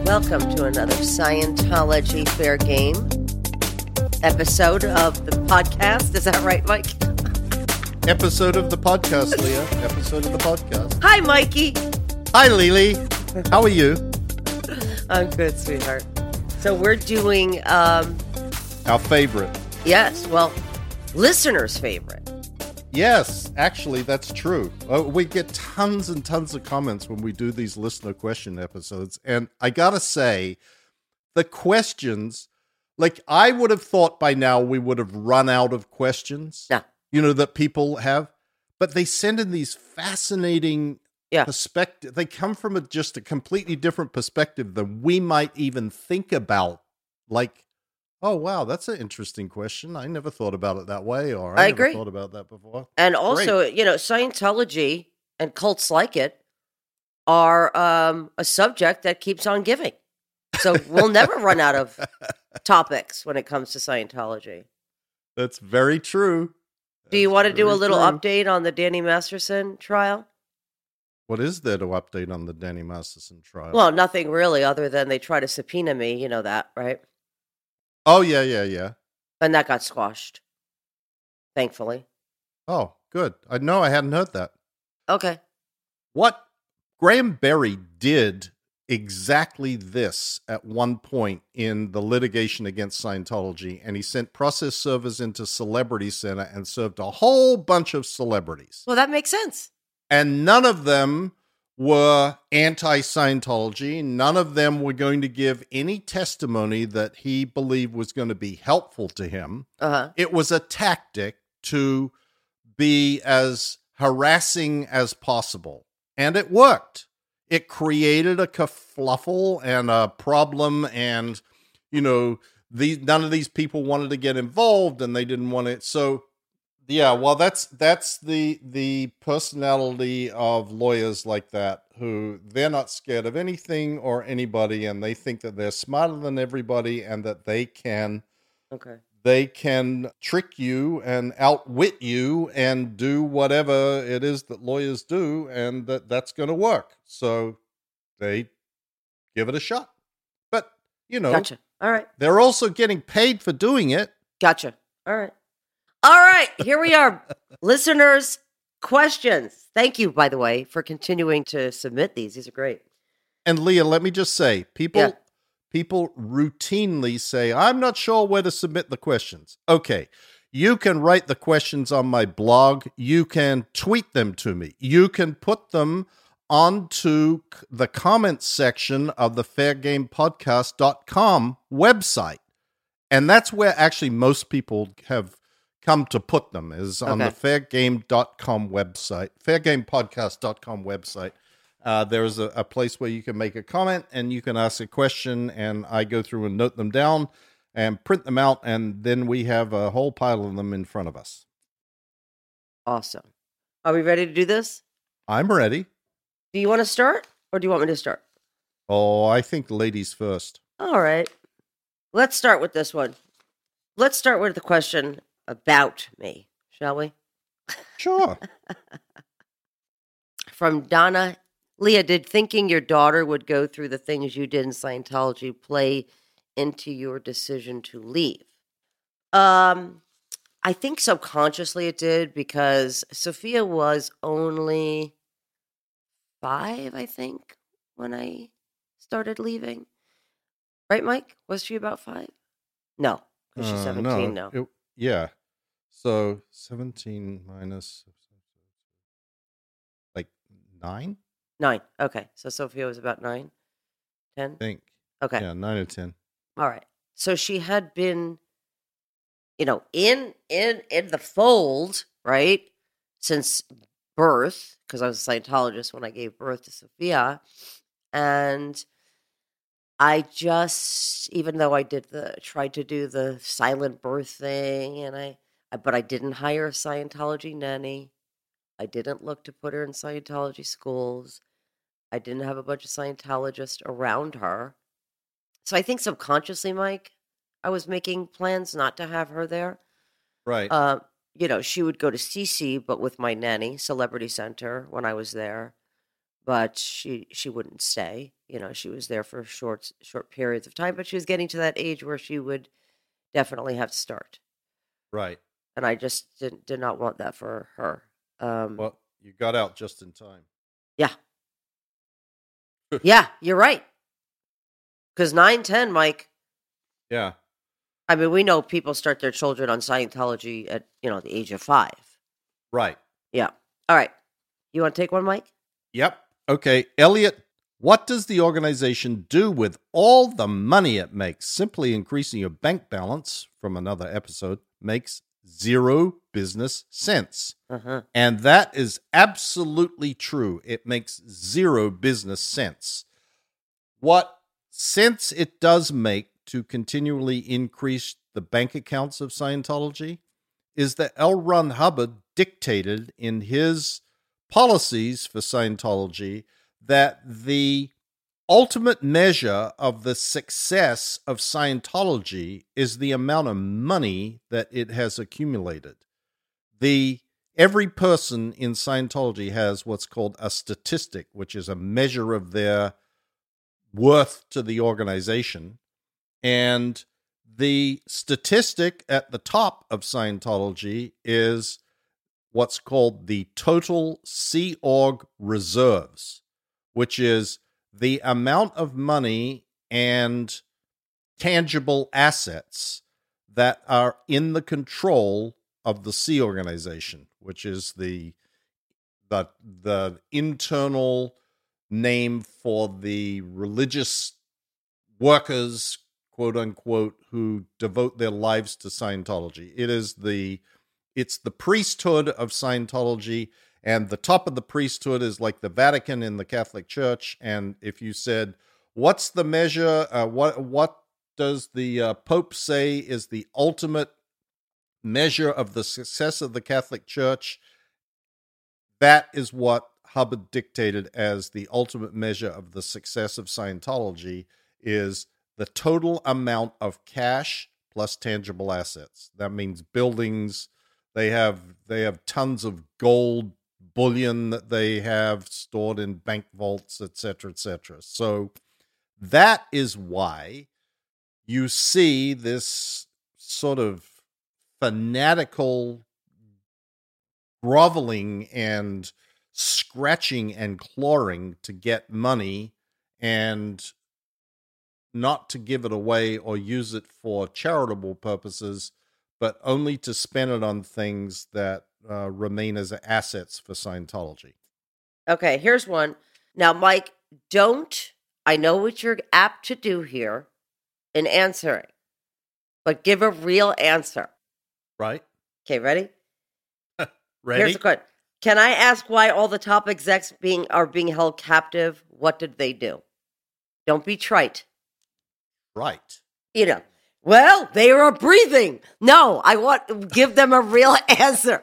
Welcome to another Scientology Fair Game episode of the podcast. Is that right, Mike? Episode of the podcast, Leah. Episode of the podcast. Hi, Mikey. Hi, Lily. How are you? I'm good, sweetheart. So we're doing, Our favorite. yes, well, listeners' favorite. Yes, actually, that's true. We get tons and tons of comments when we do these listener question episodes. And I gotta say, the questions, like I would have thought by now we would have run out of questions, Yeah. that people have. But they send in these fascinating perspective. They come from just a completely different perspective than we might even think about. Like, oh, wow, that's an interesting question. I never thought about it that way, or I never agree. thought about that before. And also, Scientology and cults like it are a subject that keeps on giving. So we'll never run out of topics when it comes to Scientology. That's very true. Do you want to do a very little true. update on the Danny Masterson trial? What is there to update on the Danny Masterson trial? Well, nothing really other than they try to subpoena me. You know that, right? Oh, yeah. And that got squashed, thankfully. Oh, good. I hadn't heard that. Okay. What Graham Berry did exactly this at one point in the litigation against Scientology, and he sent process servers into Celebrity Center and served a whole bunch of celebrities. Well, that makes sense. And none of them were anti-Scientology. None of them were going to give any testimony that he believed was going to be helpful to him. Uh-huh. It was a tactic to be as harassing as possible. And it worked. It created a kerfluffle and a problem, and, none of these people wanted to get involved, and they didn't want it. So, yeah, well, that's the personality of lawyers like that, who they're not scared of anything or anybody, and they think that they're smarter than everybody, and that they can trick you and outwit you and do whatever it is that lawyers do, and that's going to work. So they give it a shot. But, Gotcha. All right. they're also getting paid for doing it. Gotcha. All right. All right. Here we are. Listeners' questions. Thank you, by the way, for continuing to submit these. These are great. And Leah, let me just say, people routinely say, I'm not sure where to submit the questions. Okay, you can write the questions on my blog. You can tweet them to me. You can put them onto the comments section of the fairgamepodcast.com website. And that's where actually most people have come to put them, is on the fairgame.com website, fairgamepodcast.com website. There's a place where you can make a comment and you can ask a question, and I go through and note them down and print them out, and then we have a whole pile of them in front of us. Awesome. Are we ready to do this? I'm ready. Do you want to start, or do you want me to start? Oh, I think ladies first. All right. Let's start with this one. Let's start with the question about me, shall we? Sure. From Donna. Leah, did thinking your daughter would go through the things you did in Scientology play into your decision to leave? I think subconsciously it did, because Sophia was only 5, I think, when I started leaving. Right, Mike? Was she about 5? No, because she's 17 now. Yeah. So 17 minus, like 9? 9. Okay. So Sophia was about 9, 10? I think. Okay. Yeah, 9 or 10. All right. So she had been, in the fold, right, since birth, because I was a Scientologist when I gave birth to Sophia. And I just, even though I tried to do the silent birth thing, but I didn't hire a Scientology nanny. I didn't look to put her in Scientology schools. I didn't have a bunch of Scientologists around her. So I think subconsciously, Mike, I was making plans not to have her there. Right. She would go to CC, but with my nanny, Celebrity Center, when I was there. but she wouldn't stay. She was there for short periods of time, but she was getting to that age where she would definitely have to start. Right. And I just did not want that for her. Well, you got out just in time. Yeah. Yeah, you're right. Because 9-10, Mike. Yeah. I mean, we know people start their children on Scientology at, the age of 5. Right. Yeah. All right. You want to take one, Mike? Yep. Okay. Elliot, what does the organization do with all the money it makes? Simply increasing your bank balance, from another episode, makes zero business sense. Uh-huh. And that is absolutely true. It makes zero business sense. What sense it does make to continually increase the bank accounts of Scientology is that L. Ron Hubbard dictated in his policies for Scientology that the ultimate measure of the success of Scientology is the amount of money that it has accumulated. Every person in Scientology has what's called a statistic, which is a measure of their worth to the organization. And the statistic at the top of Scientology is what's called the total Sea Org reserves, which is the amount of money and tangible assets that are in the control of the Sea Organization, which is the internal name for the religious workers, quote unquote, who devote their lives to Scientology. It's the priesthood of Scientology, and the top of the priesthood is like the Vatican in the Catholic Church. And if you said, what's the measure? What does the Pope say is the ultimate measure of the success of the Catholic Church? That is what Hubbard dictated as the ultimate measure of the success of Scientology, is the total amount of cash plus tangible assets. That means buildings. They have tons of gold bullion that they have stored in bank vaults, etc., etc. So that is why you see this sort of fanatical groveling and scratching and clawing to get money and not to give it away or use it for charitable purposes, but only to spend it on things that remain as assets for Scientology. Okay, here's one. Now, Mike, I know what you're apt to do here in answering, but give a real answer. Right. Okay, ready? Ready? Here's the question. Can I ask why all the top execs are being held captive? What did they do? Don't be trite. Right. Well, they were breathing. No, give them a real answer.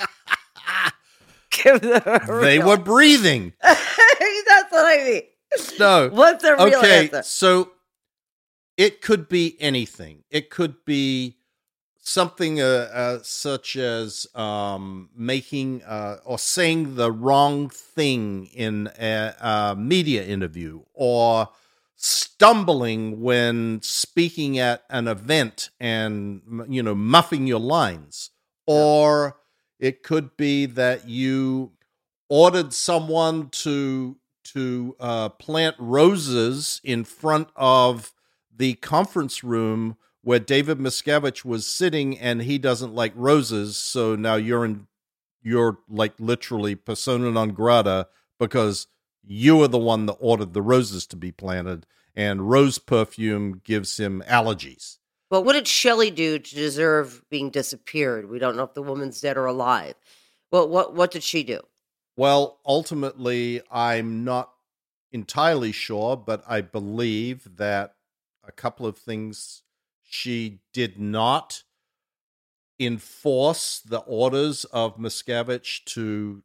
Give them a real. They were breathing. That's what I mean. No. What's a real answer? So it could be anything. It could be something such as making or saying the wrong thing in a media interview, or stumbling when speaking at an event and, muffing your lines. Or it could be that you ordered someone to plant roses in front of the conference room where David Miscavige was sitting, and he doesn't like roses, so now you're like literally persona non grata because you are the one that ordered the roses to be planted, and rose perfume gives him allergies. Well, what did Shelley do to deserve being disappeared? We don't know if the woman's dead or alive. Well, what did she do? Well, ultimately, I'm not entirely sure, but I believe that a couple of things. She did not enforce the orders of Miscavige to,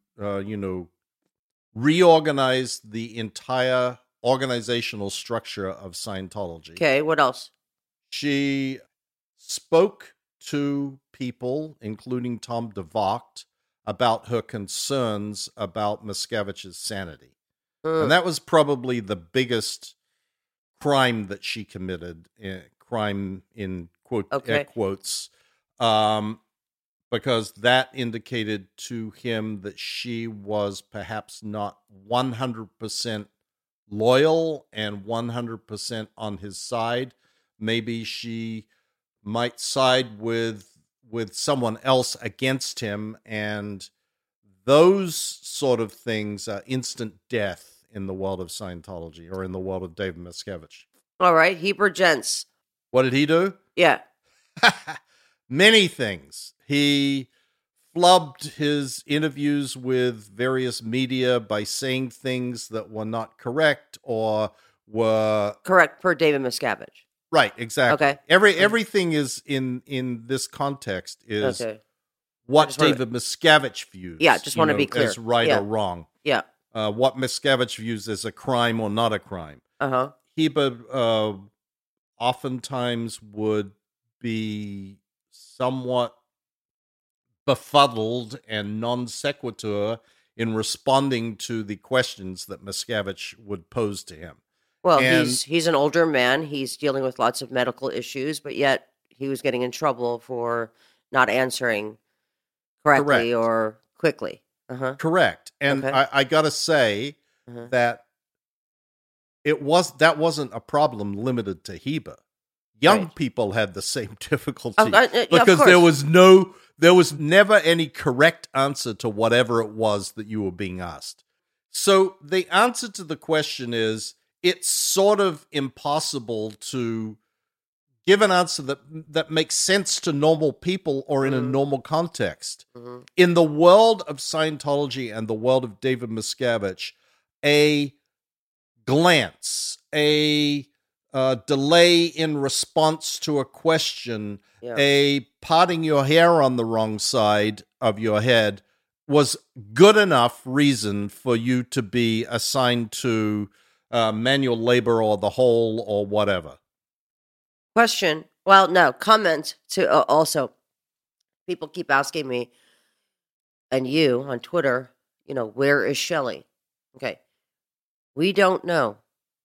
reorganize the entire organizational structure of Scientology. Okay, what else? She spoke to people, including Tom DeVocht, about her concerns about Miscavige's sanity. And that was probably the biggest crime that she committed, crime in air quotes, because that indicated to him that she was perhaps not 100% loyal and 100% on his side. Maybe she might side with someone else against him, and those sort of things are instant death in the world of Scientology, or in the world of David Miscavige. All right, Heber Jentz. What did he do? Yeah. Many things. He flubbed his interviews with various media by saying things that were not correct or were... Correct, per David Miscavige. Right, exactly. Okay. Everything is in this context is what David Miscavige views. Yeah, just want to be clear. As right or wrong. Yeah. What Miscavige views as a crime or not a crime. Uh-huh. Heber oftentimes would be somewhat befuddled and non sequitur in responding to the questions that Miscavige would pose to him. Well, he's an older man. He's dealing with lots of medical issues, but yet he was getting in trouble for not answering correctly or quickly. Uh-huh. Correct. And I got to say that that wasn't a problem limited to Heber. Young people had the same difficulty because there was never any correct answer to whatever it was that you were being asked. So the answer to the question is, it's sort of impossible to give an answer that makes sense to normal people or in a normal context. Mm-hmm. In the world of Scientology and the world of David Miscavige, a glance, a delay in response to a question, a parting your hair on the wrong side of your head was good enough reason for you to be assigned to manual labor or the whole or whatever. Question. Well, no, comment to also. People keep asking me, and you on Twitter, where is Shelley? Okay. We don't know.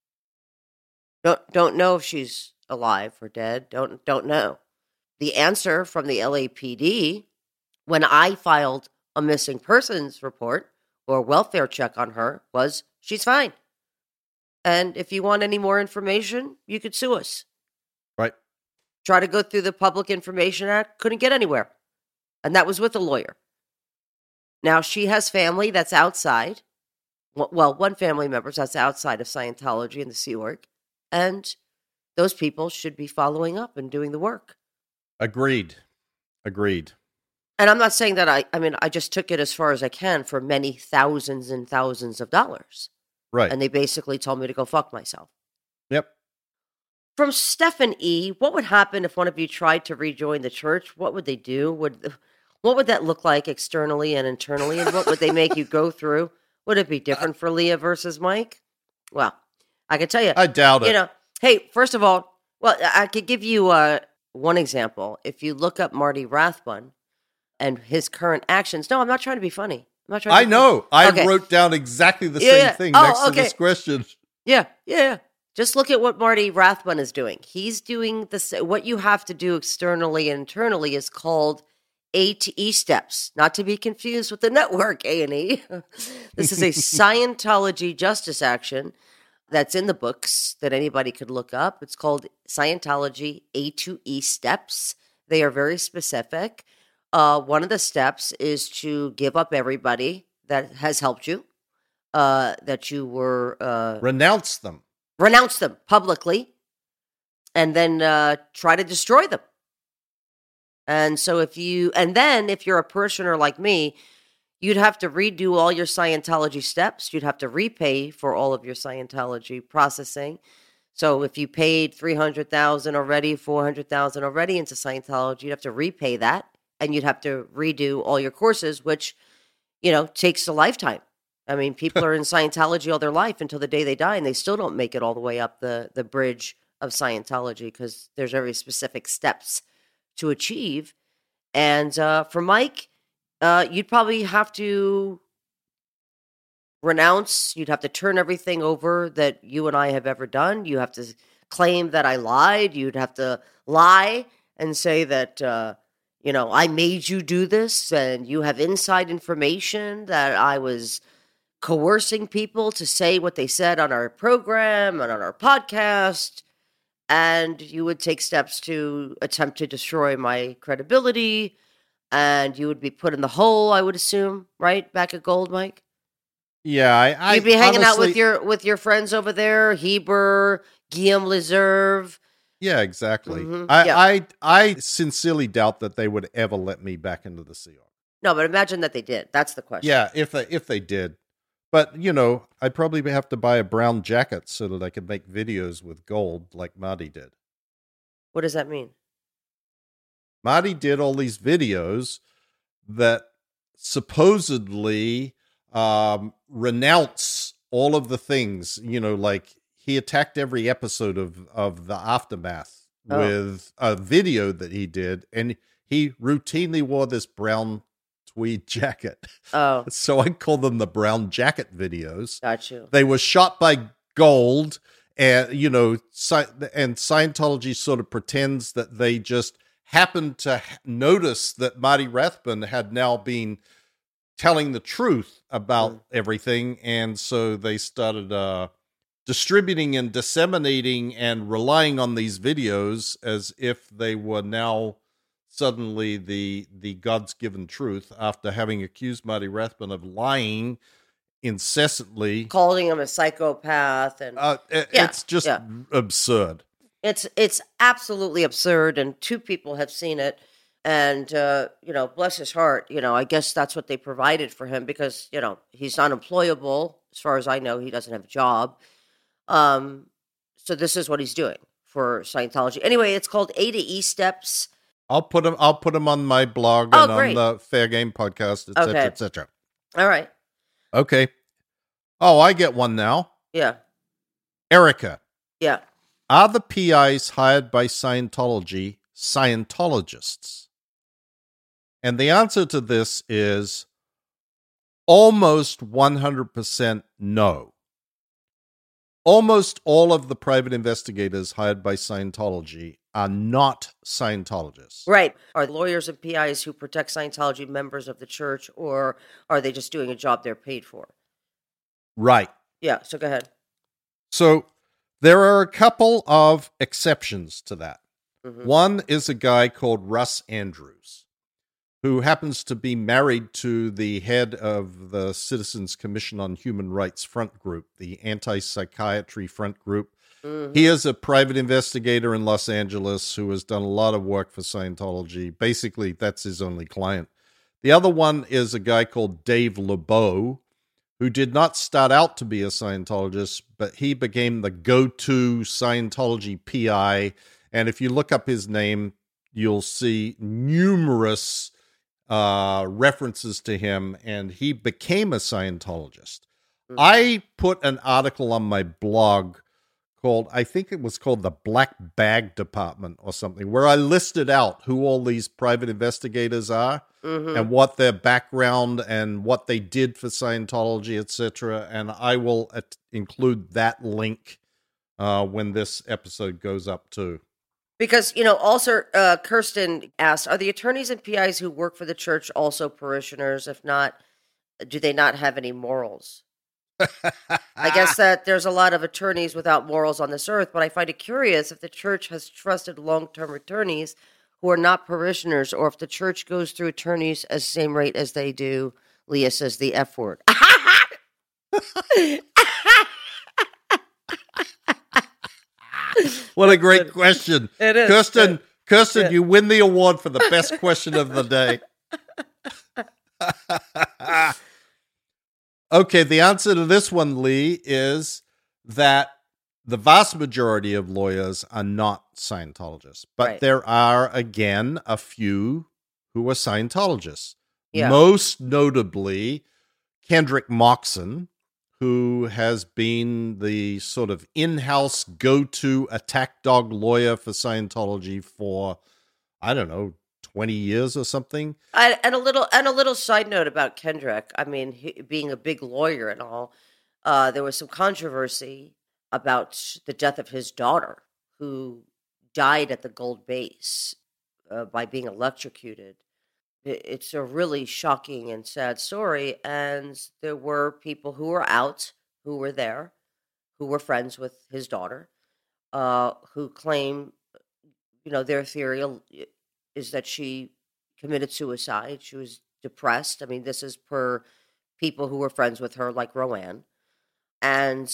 Don't know if she's alive or dead. Don't know. The answer from the LAPD when I filed a missing persons report or welfare check on her was she's fine. And if you want any more information, you could sue us. Right. Try to go through the Public Information Act, couldn't get anywhere. And that was with a lawyer. Now, she has family that's outside. Well, one family member that's outside of Scientology and the Sea Org. And those people should be following up and doing the work. Agreed. And I'm not saying that I just took it as far as I can for many thousands and thousands of dollars. Right. And they basically told me to go fuck myself. Yep. From Stephen E., what would happen if one of you tried to rejoin the church? What would they do? What would that look like externally and internally? And what would they make you go through? Would it be different for Leah versus Mike? Well, I can tell you. I doubt it. Hey, first of all, I could give you one example. If you look up Marty Rathbun and his current actions. No, I'm not trying to be funny. I know. I wrote down exactly the same thing next to this question. Yeah. Just look at what Marty Rathbun is doing. He's doing what you have to do externally and internally is called A to E steps, not to be confused with the network A&E. This is a Scientology justice action that's in the books that anybody could look up. It's called Scientology A to E steps. They are very specific. One of the steps is to give up everybody that has helped you, that you were... Renounce them publicly, and then try to destroy them. And so if you're a parishioner like me, you'd have to redo all your Scientology steps. You'd have to repay for all of your Scientology processing. So if you paid $300,000 already, $400,000 already into Scientology, you'd have to repay that, and you'd have to redo all your courses, which, takes a lifetime. I mean, people are in Scientology all their life until the day they die, and they still don't make it all the way up the bridge of Scientology because there's very specific steps to achieve. And for Mike, you'd probably have to renounce, you'd have to turn everything over that you and I have ever done. You have to claim that I lied. You'd have to lie and say that, I made you do this and you have inside information that I was coercing people to say what they said on our program and on our podcast. And you would take steps to attempt to destroy my credibility, and you would be put in the hole, I would assume, right? Back at Gold, Mike? Yeah, You'd be hanging out honestly, with your friends over there, Heber, Guillaume Leserve. yeah, exactly. Yeah. I sincerely doubt that they would ever let me back into the Sea Org. No, but imagine that they did. That's the question. Yeah, if they did. But, I'd probably have to buy a brown jacket so that I could make videos with gold like Marty did. What does that mean? Marty did all these videos that supposedly renounce all of the things, like he attacked every episode of The Aftermath with a video that he did, and he routinely wore this brown tweed jacket. Oh. So I call them the brown jacket videos. Got you. They were shot by Gold, and, and Scientology sort of pretends that they just happened to notice that Marty Rathbun had now been telling the truth about everything, and so they started distributing and disseminating and relying on these videos as if they were now suddenly the God's given truth, after having accused Marty Rathbun of lying incessantly, calling him a psychopath, and it's just absurd. It's absolutely absurd, and two people have seen it, and bless his heart, I guess that's what they provided for him, because he's unemployable as far as I know. He doesn't have a job, so this is what he's doing for Scientology. Anyway, it's called A to E Steps. I'll put him on my blog and on the Fair Game podcast, etc., etc. All right. Okay. Oh, I get one now. Yeah. Erica. Yeah. Are the PIs hired by Scientology Scientologists? And the answer to this is almost 100% no. Almost all of the private investigators hired by Scientology are not Scientologists. Right. Are lawyers and PIs who protect Scientology members of the church, or are they just doing a job they're paid for? Right. Yeah, so go ahead. So there are a couple of exceptions to that. Mm-hmm. One is a guy called Russ Andrews, who happens to be married to the head of the Citizens Commission on Human Rights Front Group, the anti-psychiatry front group. Mm-hmm. He is a private investigator in Los Angeles who has done a lot of work for Scientology. Basically, that's his only client. The other one is a guy called Dave LeBeau, who did not start out to be a Scientologist, but he became the go-to Scientology PI. And if you look up his name, you'll see numerous references to him, and he became a Scientologist. Mm-hmm. I put an article on my blog I think it was called the Black Bag Department or something, where I listed out who all these private investigators are, mm-hmm. and what their background and what they did for Scientology, etc. And I will include that link when this episode goes up too. Because, also Kirsten asked, are the attorneys and PIs who work for the church also parishioners? If not, do they not have any morals? I guess that there's a lot of attorneys without morals on this earth, but I find it curious if the church has trusted long-term attorneys who are not parishioners, or if the church goes through attorneys at the same rate as they do. Leah says the F word. What a great question. It is. Kirsten, yeah. You win the award for the best question of the day. Okay, the answer to this one, Lee, is that the vast majority of lawyers are not Scientologists. But There are, again, a few who are Scientologists. Yeah. Most notably, Kendrick Moxon, who has been the sort of in-house go-to attack dog lawyer for Scientology for, 20 20 years or something. And a little side note about Kendrick. I mean, being a big lawyer and all, there was some controversy about the death of his daughter, who died at the Gold Base by being electrocuted. It's a really shocking and sad story, and there were people who were out, who were there, who were friends with his daughter, who claim, their theory is that she committed suicide. She was depressed. I mean, this is per people who were friends with her, like Roanne. And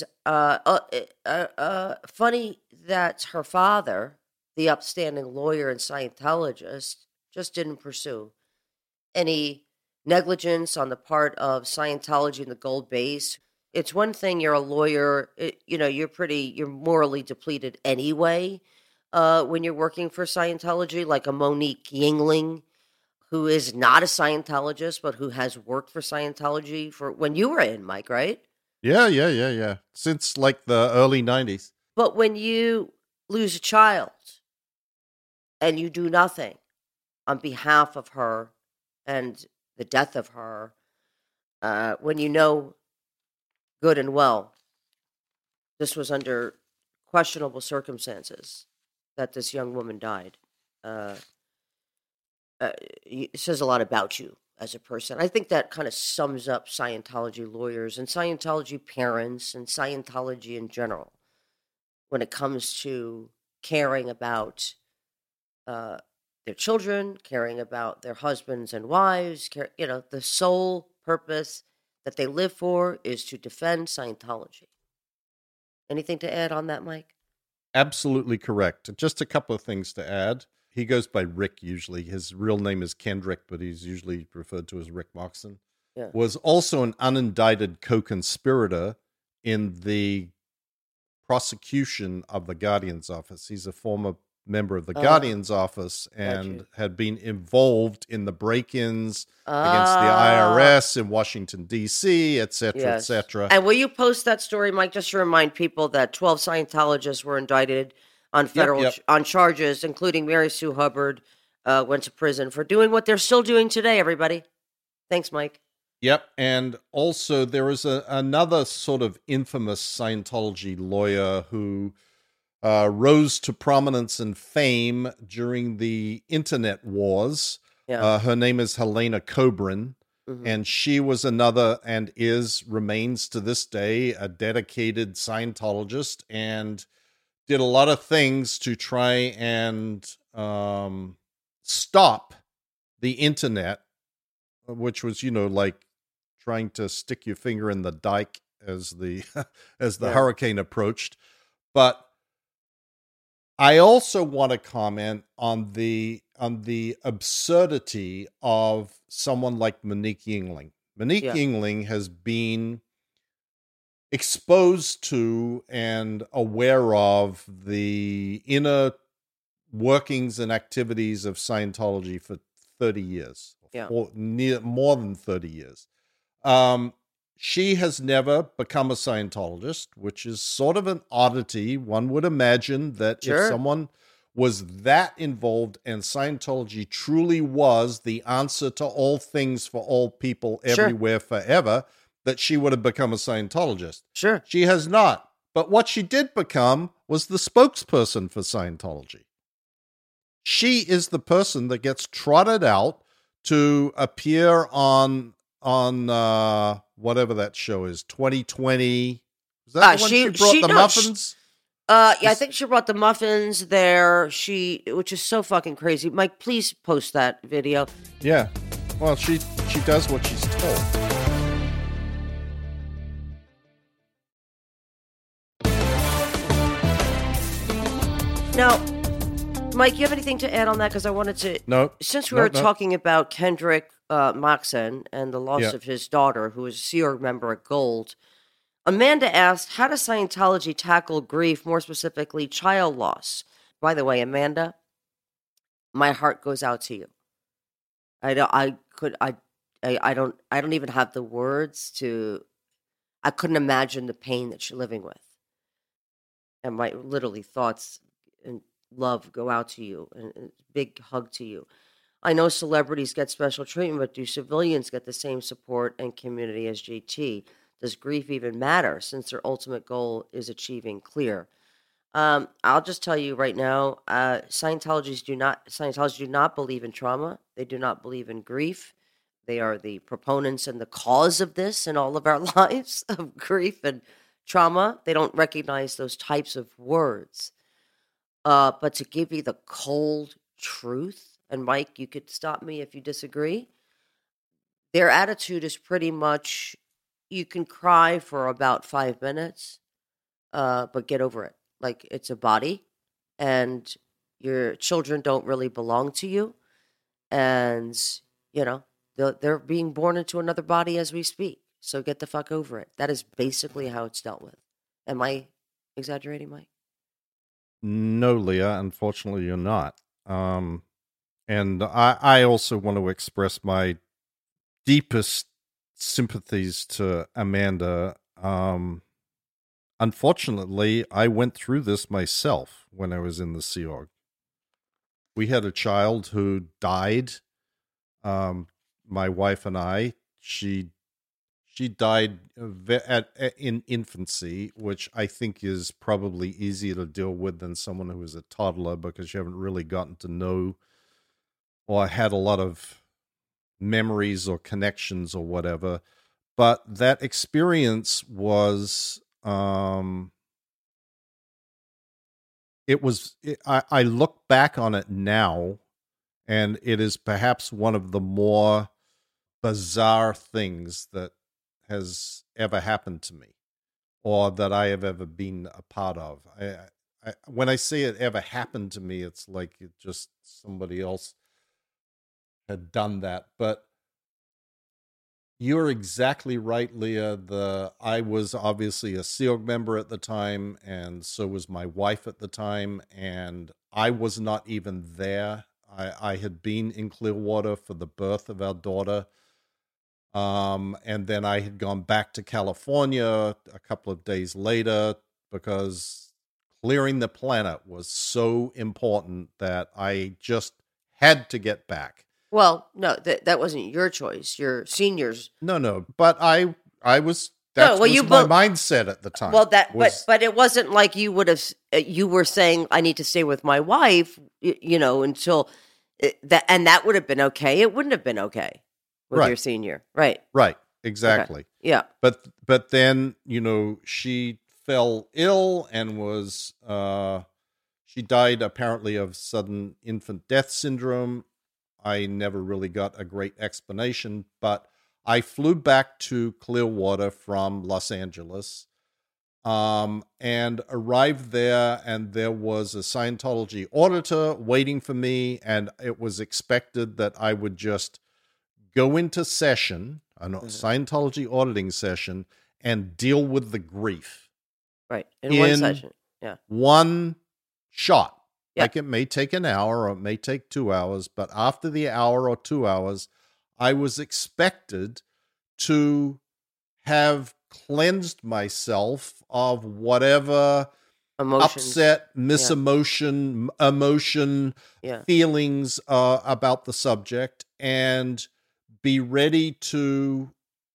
funny that her father, the upstanding lawyer and Scientologist, just didn't pursue any negligence on the part of Scientology and the Gold Base. It's one thing you're a lawyer, you're morally depleted anyway when you're working for Scientology, like a Monique Yingling, who is not a Scientologist, but who has worked for Scientology for when you were in, Mike, right? Yeah. Since like the early 90s. But when you lose a child and you do nothing on behalf of her and the death of her, when you know good and well this was under questionable circumstances that this young woman died, it says a lot about you as a person. I think that kind of sums up Scientology lawyers and Scientology parents and Scientology in general when it comes to caring about their children, caring about their husbands and wives. The sole purpose that they live for is to defend Scientology. Anything to add on that, Mike? Absolutely correct. Just a couple of things to add. He goes by Rick usually. His real name is Kendrick, but he's usually referred to as Rick Moxon. Yeah. Was also an unindicted co-conspirator in the prosecution of the Guardian's office. He's a former member of the Guardian's office and had been involved in the break-ins against the IRS in Washington, D.C., et cetera, et cetera. And will you post that story, Mike, just to remind people that 12 Scientologists were indicted on federal on charges, including Mary Sue Hubbard, went to prison for doing what they're still doing today, everybody. Thanks, Mike. Yep, and also there is another sort of infamous Scientology lawyer who rose to prominence and fame during the internet wars. Yeah. Her name is Helena Cobrin, Mm-hmm. and she was another and remains to this day a dedicated Scientologist and did a lot of things to try and stop the internet, which was, like trying to stick your finger in the dike as the hurricane approached. But I also want to comment on the absurdity of someone like Monique Yingling. Monique Yingling has been exposed to and aware of the inner workings and activities of Scientology for 30 years, or more than 30 years. She has never become a Scientologist, which is sort of an oddity. One would imagine that if someone was that involved and Scientology truly was the answer to all things for all people everywhere forever, that she would have become a Scientologist. Sure. She has not. But what she did become was the spokesperson for Scientology. She is the person that gets trotted out to appear on whatever that show is, 2020. Is that the one she brought the muffins? I think she brought the muffins there. Which is so fucking crazy. Mike, please post that video. Yeah. Well, she does what she's told. Now, Mike, you have anything to add on that? Because I wanted to... No. Since we were talking about Kendrick Moxon and the loss of his daughter, who was a Sea Org member at Gold, Amanda asked, how does Scientology tackle grief, more specifically child loss? By the way, Amanda, my heart goes out to you. I don't even have the words to... I couldn't imagine the pain that you're living with. And my literally thoughts and love go out to you, and a big hug to you. I know celebrities get special treatment, but do civilians get the same support and community as JT? Does grief even matter since their ultimate goal is achieving clear? I'll just tell you right now, Scientologists do not believe in trauma. They do not believe in grief. They are the proponents and the cause of this in all of our lives of grief and trauma. They don't recognize those types of words. But to give you the cold truth, and Mike, you could stop me if you disagree. Their attitude is pretty much you can cry for about 5 minutes, but get over it. Like it's a body, and your children don't really belong to you, and you know they're being born into another body as we speak. So get the fuck over it. That is basically how it's dealt with. Am I exaggerating, Mike? No, Leah, unfortunately, you're not. And I also want to express my deepest sympathies to Amanda. Unfortunately, I went through this myself when I was in the Sea Org. We had a child who died. My wife and I. She died in infancy, which I think is probably easier to deal with than someone who is a toddler because you haven't really gotten to know or had a lot of memories or connections or whatever. But that experience was, I look back on it now, and it is perhaps one of the more bizarre things that has ever happened to me or that I have ever been a part of. When I say it ever happened to me, it's like it just somebody else had done that. But you're exactly right, Leah. I was obviously a Sea Org member at the time, and so was my wife at the time, and I was not even there. I had been in Clearwater for the birth of our daughter. And then I had gone back to California a couple of days later because clearing the planet was so important that I just had to get back. Well, no, that wasn't your choice. Your seniors. No, but I was that was my mindset at the time. Well, but it wasn't like you would have. You were saying I need to stay with my wife, until that would have been okay. It wouldn't have been okay. With your senior. Right. Exactly. Okay. Yeah. But then, she fell ill and she died apparently of sudden infant death syndrome. I never really got a great explanation, but I flew back to Clearwater from Los Angeles, and arrived there, and there was a Scientology auditor waiting for me, and it was expected that I would just go into session, a Scientology auditing session, and deal with the grief. Right. In one session. Yeah. One shot. Yeah. Like it may take an hour or it may take 2 hours, but after the hour or 2 hours, I was expected to have cleansed myself of whatever emotions. Upset, misemotion, emotion, feelings about the subject, and be ready to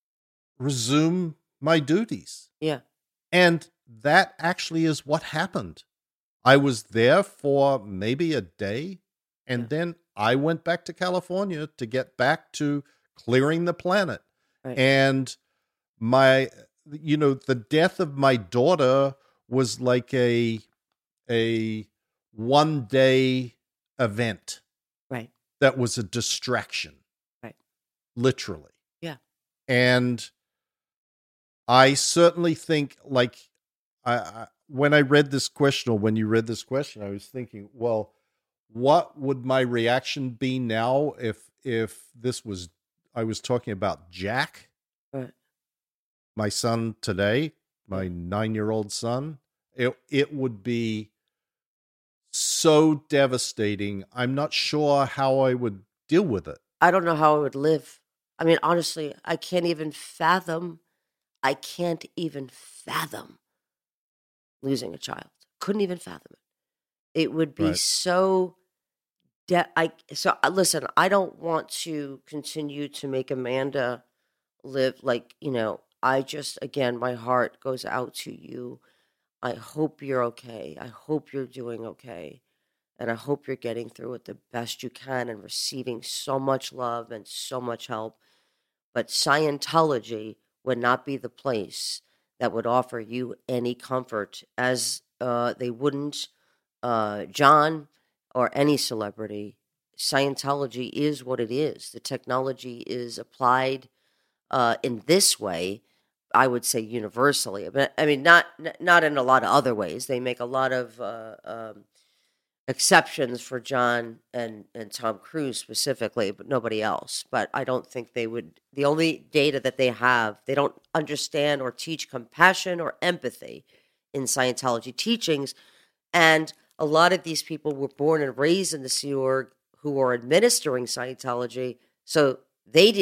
resume my duties. Yeah. And that actually is what happened. I was there for maybe a day, and then I went back to California to get back to clearing the planet. Right. And the death of my daughter was like a 1 day event. Right. That was a distraction. Right. Literally. Yeah. And I certainly think, like, when I read this question, or when you read this question, I was thinking, well, what would my reaction be now if this was, I was talking about Jack, right, my son today, my 9-year-old son? It would be so devastating. I'm not sure how I would deal with it. I don't know how I would live. I mean, honestly, I can't even fathom losing a child. Couldn't even fathom it. It would be so listen, I don't want to continue to make Amanda live like, I just, again, my heart goes out to you. I hope you're okay. I hope you're doing okay. And I hope you're getting through it the best you can and receiving so much love and so much help. But Scientology would not be the place that would offer you any comfort, as they wouldn't John or any celebrity. Scientology is what it is. The technology is applied in this way, I would say universally. But I mean, not in a lot of other ways. They make a lot of exceptions for John and Tom Cruise specifically, but nobody else. But I don't think they would. The only data that they have, they don't understand or teach compassion or empathy in Scientology teachings. And a lot of these people were born and raised in the Sea Org who are administering Scientology, so they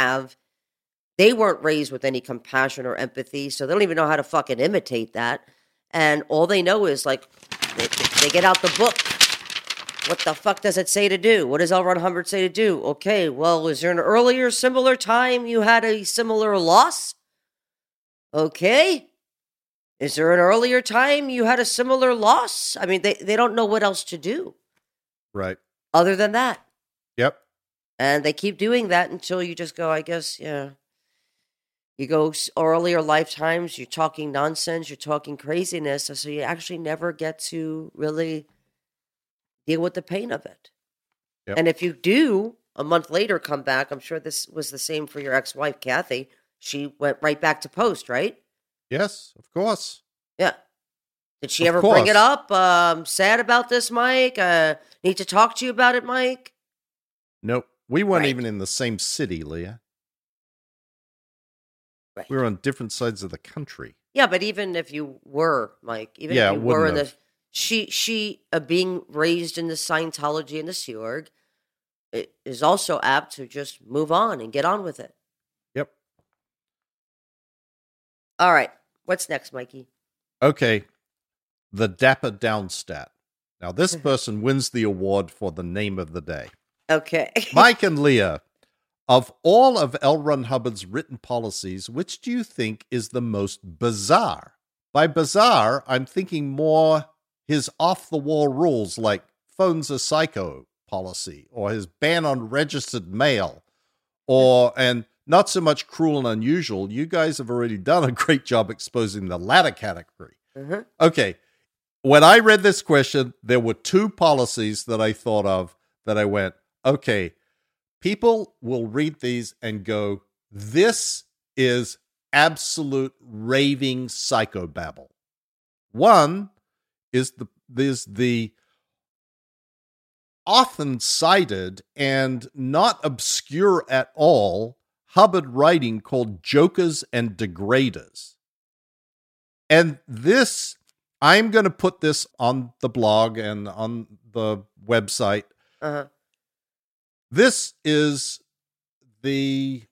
weren't raised with any compassion or empathy, so they don't even know how to fucking imitate that. And all they know is, like, they get out the book. What the fuck does it say to do? What does L. Ron Hubbard say to do? Okay, well, is there an earlier similar time you had a similar loss? Okay. Is there an earlier time you had a similar loss? I mean, they don't know what else to do. Right. Other than that. Yep. And they keep doing that until you just go, I guess, yeah. You go earlier lifetimes, you're talking nonsense, you're talking craziness, so you actually never get to really deal with the pain of it. Yep. And if you do, a month later, come back, I'm sure this was the same for your ex-wife, Kathy. She went right back to Post, right? Yes, of course. Yeah. Did she ever bring it up? Sad about this, Mike? Need to talk to you about it, Mike? Nope. We weren't even in the same city, Leah. Right. We were on different sides of the country. Yeah, but even if you were, Mike, if you were in the... She being raised in the Scientology and the Sea Org, it is also apt to just move on and get on with it. Yep. All right. What's next, Mikey? Okay. The Dapper Downstat. Now, this person wins the award for the name of the day. Okay. Mike and Leah, of all of L. Ron Hubbard's written policies, which do you think is the most bizarre? By bizarre, I'm thinking more his off-the-wall rules like phones are psycho policy, or his ban on registered mail, and not so much cruel and unusual. You guys have already done a great job exposing the latter category. Mm-hmm. Okay, when I read this question, there were two policies that I thought of that I went, okay, people will read these and go, this is absolute raving psychobabble. One is the often cited and not obscure at all Hubbard writing called Jokers and Degraders. And this, I'm going to put this on the blog and on the website. Uh-huh. This is the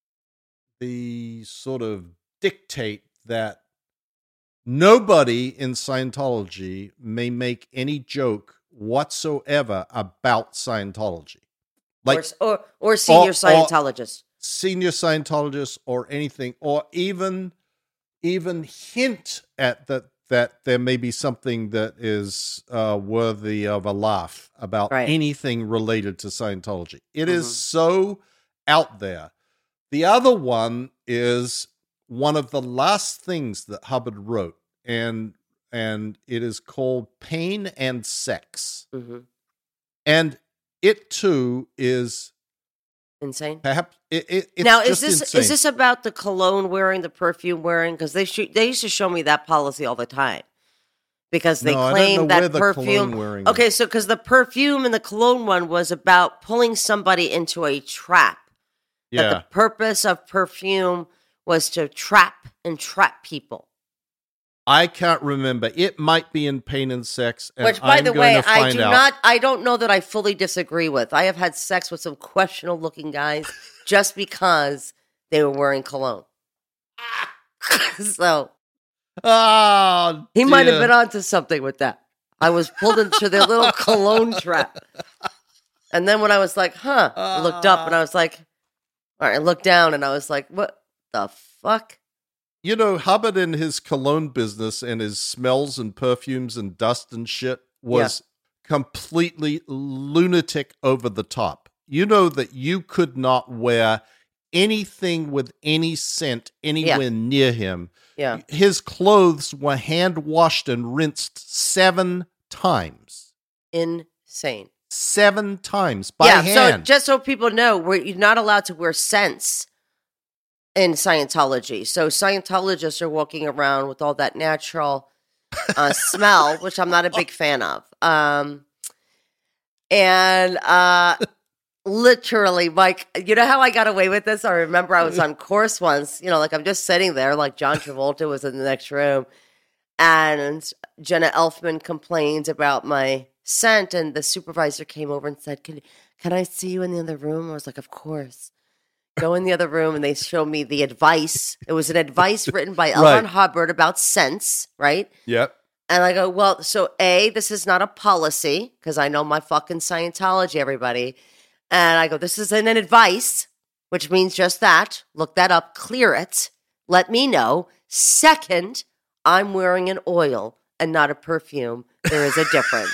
sort of dictate that nobody in Scientology may make any joke whatsoever about Scientology. Like or senior Scientologists. Senior Scientologists or anything, or even hint at that there may be something that is worthy of a laugh about anything related to Scientology. It is so out there. The other one is one of the last things that Hubbard wrote, and it is called Pain and Sex. Mm-hmm. And it too is insane. Perhaps it's now just is this about the cologne wearing, the perfume wearing? Because they used to show me that policy all the time. Because they claim that perfume. Okay, so because the perfume and the cologne one was about pulling somebody into a trap. Yeah. That the purpose of perfume was to trap people. I can't remember. It might be in Pain and Sex. And which, by the way, I don't know that I fully disagree with. I have had sex with some questionable looking guys just because they were wearing cologne. So he might have been onto something with that. I was pulled into their little cologne trap. And then when I was like, huh, I looked up and I was like, all right, I looked down and I was like, what the fuck? You know, Hubbard in his cologne business and his smells and perfumes and dust and shit was completely lunatic over the top. You know that you could not wear anything with any scent anywhere near him. Yeah. His clothes were hand washed and rinsed 7 times. Insane. 7 times by hand. So just so people know, you're not allowed to wear scents in Scientology. So Scientologists are walking around with all that natural smell, which I'm not a big fan of. Literally, Mike, you know how I got away with this? I remember I was on course once, like I'm just sitting there, like John Travolta was in the next room, and Jenna Elfman complained about my scent, and the supervisor came over and said, can I see you in the other room? I was like, of course. Go in the other room, and they show me the advice. It was an advice written by L. Ron Hubbard about scents, right? Yep. And I go, well, so A, this is not a policy, because I know my fucking Scientology, everybody. And I go, this is an advice, which means just that. Look that up, clear it, let me know. Second, I'm wearing an oil and not a perfume. There is a difference.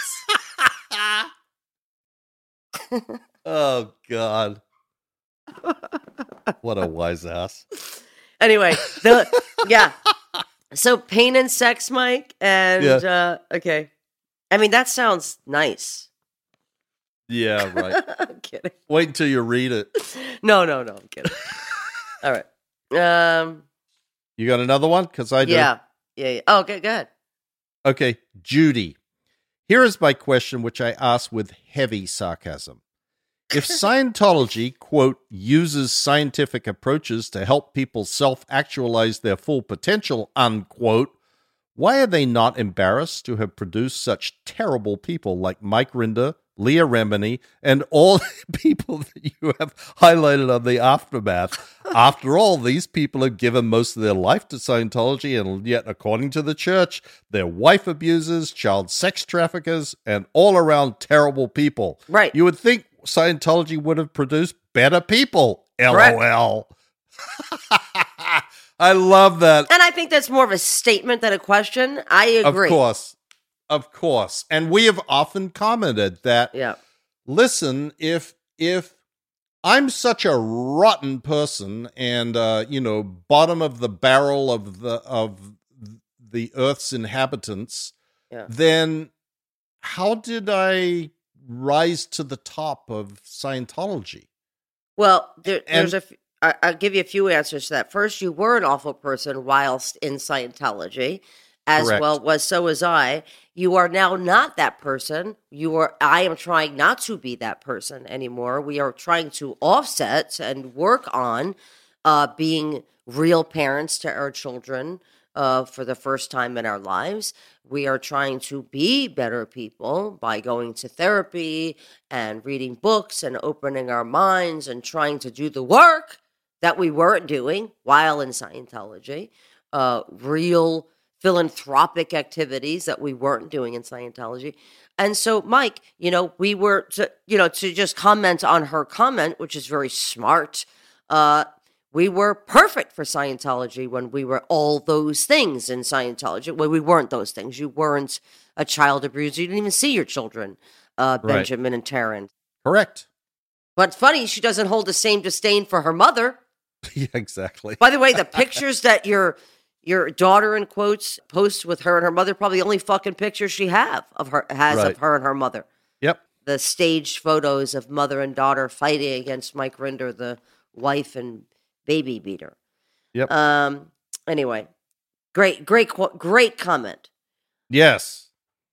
Oh, God. What a wise ass. Anyway, so pain and sex, Mike, and okay. I mean, that sounds nice. Yeah, right. I'm kidding. Wait until you read it. No, I'm kidding. All right. You got another one? Because I do. Yeah. Oh, okay, go ahead. Okay, Judy. Here is my question, which I ask with heavy sarcasm. If Scientology, quote, uses scientific approaches to help people self-actualize their full potential, unquote, why are they not embarrassed to have produced such terrible people like Mike Rinder, Leah Remini, and all the people that you have highlighted on the Aftermath? After all, these people have given most of their life to Scientology, and yet, according to the church, they're wife abusers, child sex traffickers, and all-around terrible people. Right. You would think Scientology would have produced better people. LOL. I love that. And I think that's more of a statement than a question. I agree. Of course. And we have often commented that, listen, if I'm such a rotten person and, bottom of the barrel of the Earth's inhabitants, then how did I rise to the top of Scientology? Well, I'll give you a few answers to that. First, you were an awful person whilst in Scientology, as Correct. so was I. You are now not that person. I am trying not to be that person anymore. We are trying to offset and work on being real parents to our children for the first time in our lives. We are trying to be better people by going to therapy and reading books and opening our minds and trying to do the work that we weren't doing while in Scientology, real philanthropic activities that we weren't doing in Scientology. And so, Mike, we were to just comment on her comment, which is very smart. We were perfect for Scientology when we were all those things in Scientology. Well, we weren't those things. You weren't a child abuser. You didn't even see your children, Benjamin and Taryn. Correct. But funny, she doesn't hold the same disdain for her mother. Yeah, exactly. By the way, the pictures that your daughter, in quotes, posts with her and her mother, probably the only fucking pictures she has of her and her mother. Yep. The staged photos of mother and daughter fighting against Mike Rinder, the wife and baby beater. Yep. Anyway, great comment. Yes.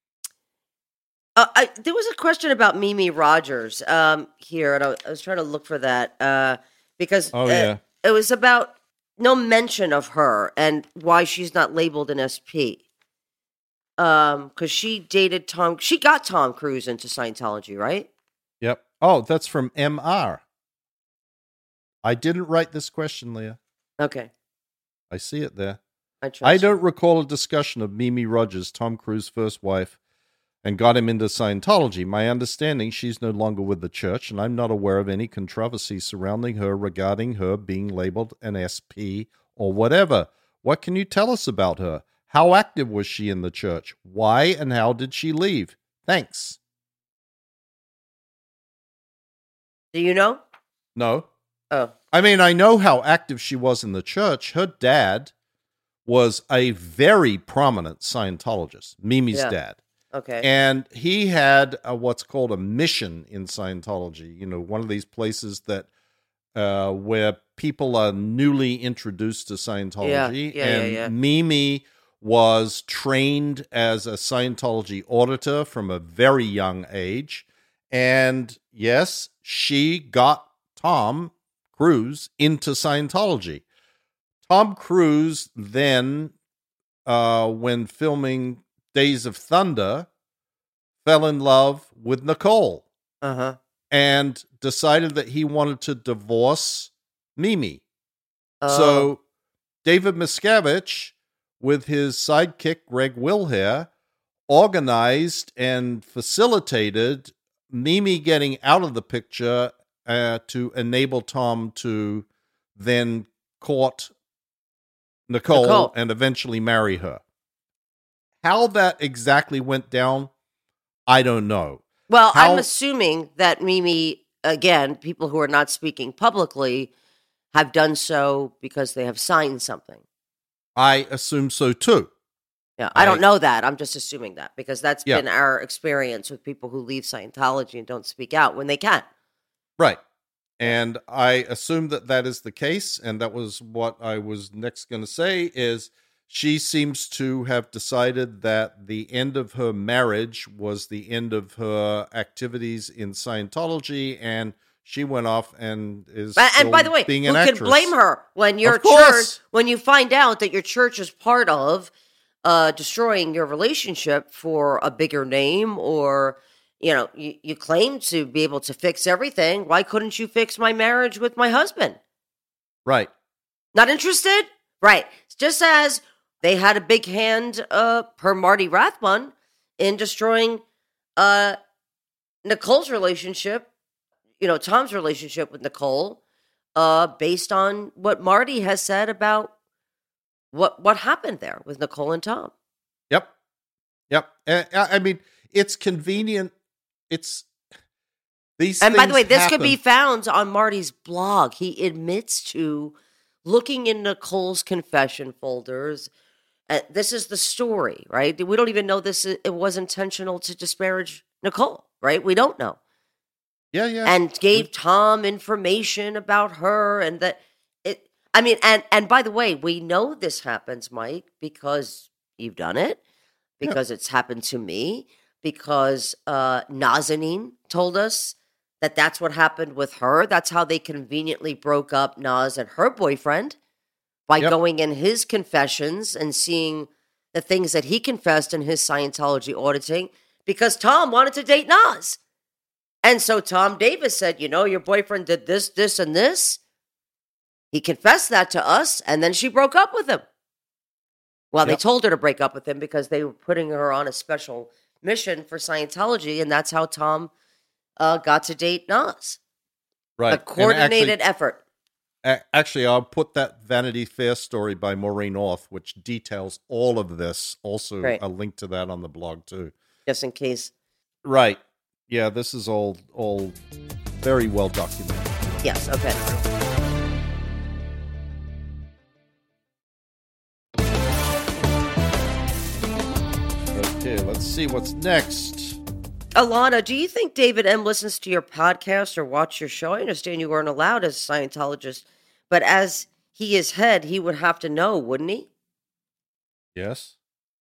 There was a question about Mimi Rogers here, and I was trying to look for that because it was about no mention of her and why she's not labeled an SP. Because she dated she got Tom Cruise into Scientology, right? Yep. Oh, that's from MR. I didn't write this question, Leah. Okay. I see it there. I don't recall a discussion of Mimi Rogers, Tom Cruise's first wife, and got him into Scientology. My understanding, she's no longer with the church, and I'm not aware of any controversy surrounding her regarding her being labeled an SP or whatever. What can you tell us about her? How active was she in the church? Why and how did she leave? Thanks. Do you know? No. Oh. I mean, I know how active she was in the church. Her dad was a very prominent Scientologist, Mimi's dad. Okay. And he had what's called a mission in Scientology, one of these places that where people are newly introduced to Scientology. Yeah. Mimi was trained as a Scientology auditor from a very young age. And yes, she got Tom Cruise into Scientology. Tom Cruise then, when filming Days of Thunder, fell in love with Nicole. Uh-huh. And decided that he wanted to divorce Mimi. So David Miscavige, with his sidekick Greg Wilhare, organized and facilitated Mimi getting out of the picture to enable Tom to then court Nicole and eventually marry her. How that exactly went down, I don't know. Well, I'm assuming that Mimi, again, people who are not speaking publicly have done so because they have signed something. I assume so too. Yeah, I don't know that. I'm just assuming that because that's been our experience with people who leave Scientology and don't speak out when they can. Right. And I assume that that is the case. And that was what I was next going to say is she seems to have decided that the end of her marriage was the end of her activities in Scientology, and she went off and is and by the way, being who an actress. can blame her when your church, when you find out that your church is part of destroying your relationship for a bigger name, or you claim to be able to fix everything. Why couldn't you fix my marriage with my husband? Right. Not interested? Right. Just as they had a big hand, per Marty Rathbun, in destroying Nicole's relationship, Tom's relationship with Nicole, based on what Marty has said about what happened there with Nicole and Tom. Yep. I mean, it's convenient. It's these and things by the way, this happen. could be found on Marty's blog. He admits to looking in Nicole's confession folders. This is the story, right? We don't even know it was intentional to disparage Nicole, right? We don't know. Yeah. And gave Tom information about her and that it. I mean, and by the way, we know this happens, Mike, because you've done it, because it's happened to me, because Nazanin told us that that's what happened with her. That's how they conveniently broke up, Naz and her boyfriend, by going in his confessions and seeing the things that he confessed in his Scientology auditing, because Tom wanted to date Naz. And so Tom Davis said, your boyfriend did this, this, and this. He confessed that to us, and then she broke up with him. Well, they told her to break up with him because they were putting her on a special mission for Scientology, and that's how Tom got to date Naz. Right. A coordinated effort. Actually, I'll put that Vanity Fair story by Maureen Orth, which details all of this. Also, a link to that on the blog, too. Just in case. Right. Yeah, this is all very well documented. Yes, okay. Okay, let's see what's next. Alana, do you think David M. listens to your podcast or watch your show? I understand you weren't allowed as a Scientologist, but as he is head, he would have to know, wouldn't he? Yes.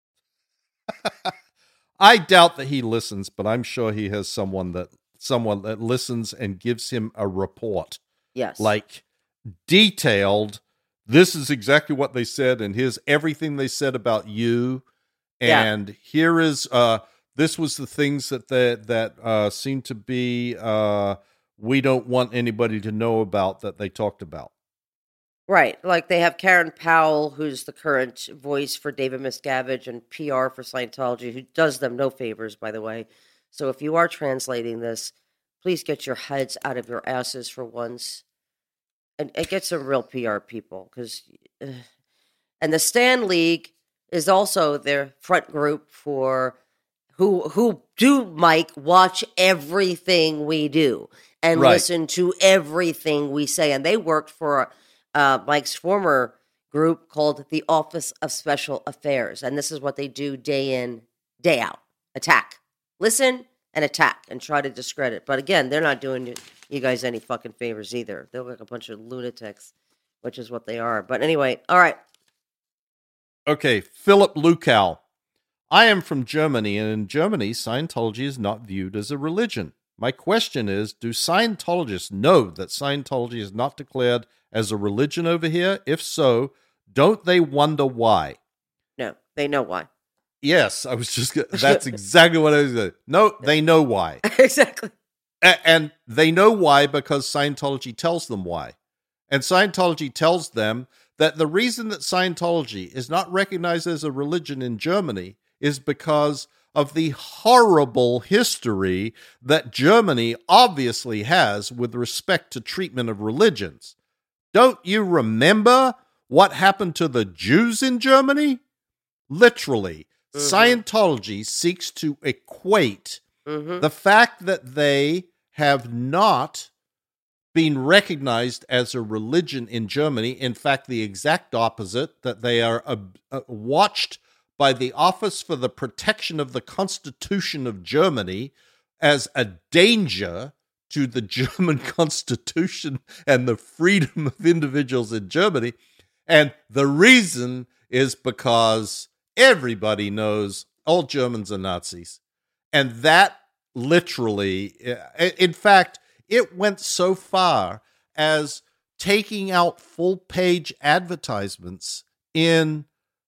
I doubt that he listens, but I'm sure he has someone that listens and gives him a report. Yes. Like detailed, this is exactly what they said, and here's everything they said about you. And here is this was the things that seem to be we don't want anybody to know about that they talked about. Right. Like they have Karen Powell, who's the current voice for David Miscavige and PR for Scientology, who does them no favors, by the way. So if you are translating this, please get your heads out of your asses for once and get some real PR people. And the Stan League is also their front group for who do, Mike, watch everything we do and Right. listen to everything we say. And they worked for Mike's former group called the Office of Special Affairs. And this is what they do day in, day out. Attack. Listen and attack and try to discredit. But again, they're not doing you guys any fucking favors either. They're like a bunch of lunatics, which is what they are. But anyway, all right. Okay, Philip Lukow. I am from Germany, and in Germany, Scientology is not viewed as a religion. My question is, do Scientologists know that Scientology is not declared as a religion over here? If so, don't they wonder why? No, they know why. Yes, I was just that's exactly what I was going to. No, they know why. Exactly. And they know why because Scientology tells them why. And Scientology tells them that the reason that Scientology is not recognized as a religion in Germany is because of the horrible history that Germany obviously has with respect to treatment of religions. Don't you remember what happened to the Jews in Germany? Literally, Scientology seeks to equate the fact that they have not been recognized as a religion in Germany. In fact, the exact opposite, that they are watched by the Office for the Protection of the Constitution of Germany as a danger to the German Constitution and the freedom of individuals in Germany. And the reason is because everybody knows all Germans are Nazis. And that literally, in fact, it went so far as taking out full-page advertisements in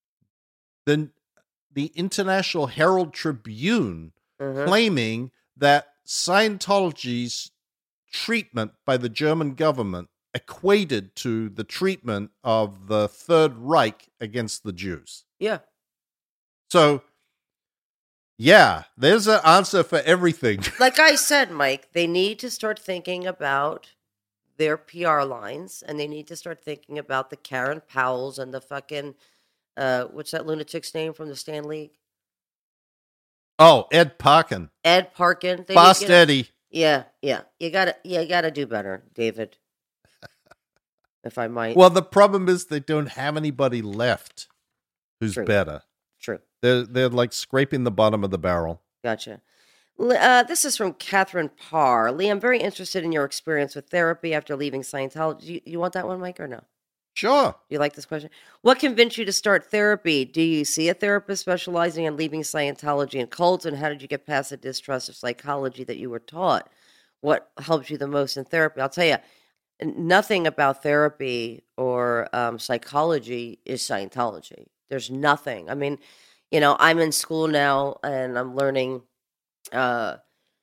the International Herald Tribune claiming that Scientology's treatment by the German government equated to the treatment of the Third Reich against the Jews. Yeah. So, yeah, there's an answer for everything. Like I said, Mike, they need to start thinking about their PR lines, and they need to start thinking about the Karen Powells and the fucking what's that lunatic's name from the Stan League? Oh, Ed Parkin. Ed Parkin. Boss Eddie. Yeah. You gotta do better, David. If I might. Well, the problem is they don't have anybody left who's better. True. They're like scraping the bottom of the barrel. Gotcha. This is from Catherine Parr. Lee, I'm very interested in your experience with therapy after leaving Scientology. You want that one, Mike, or no? Sure. Do you like this question? What convinced you to start therapy? Do you see a therapist specializing in leaving Scientology and cults? And how did you get past the distrust of psychology that you were taught? What helped you the most in therapy? I'll tell you, nothing about therapy or psychology is Scientology. There's nothing. I mean, I'm in school now and I'm learning. I